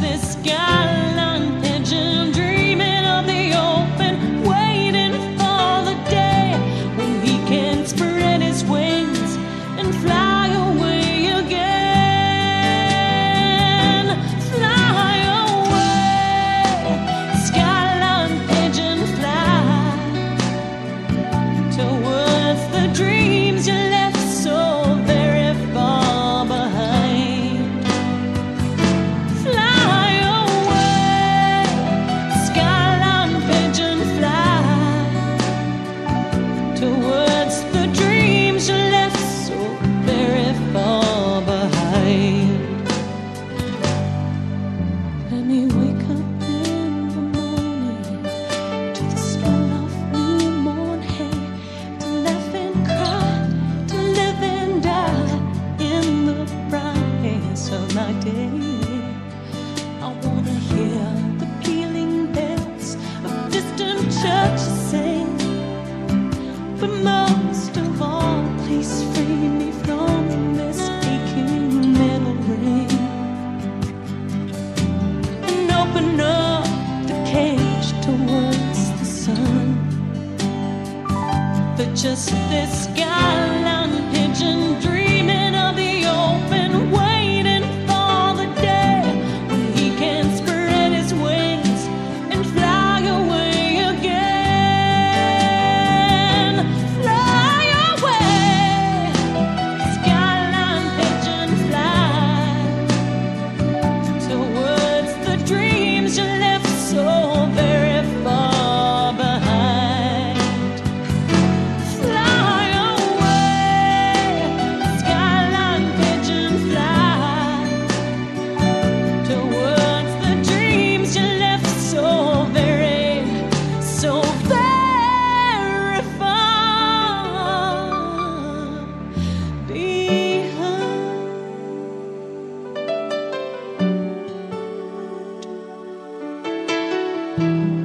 this gallant pigeon dreaming of the open, waiting for the day when he can spread his wings and fly away again. Fly away, skyline pigeon, fly towards the dreams you left so very far behind. Fly away, skyline pigeon, fly towards the dreams you left so very far behind. Let me wake up in the morning to the smell of newborn hay, to laugh and cry, to live and die in the brightness of my day. I wanna hear the pealing bells of distant churches sing, but most of all, please free me from this aching metal ring, and open up the cage towards the sun. But just this gallant pigeon dreaming of the open, waiting for the day when he can spread his wings and fly away again. Fly away, skyline pigeon, fly towards the dreams you left so very far behind. Fly away, skyline pigeon, fly towards the dreams you left so very far behind.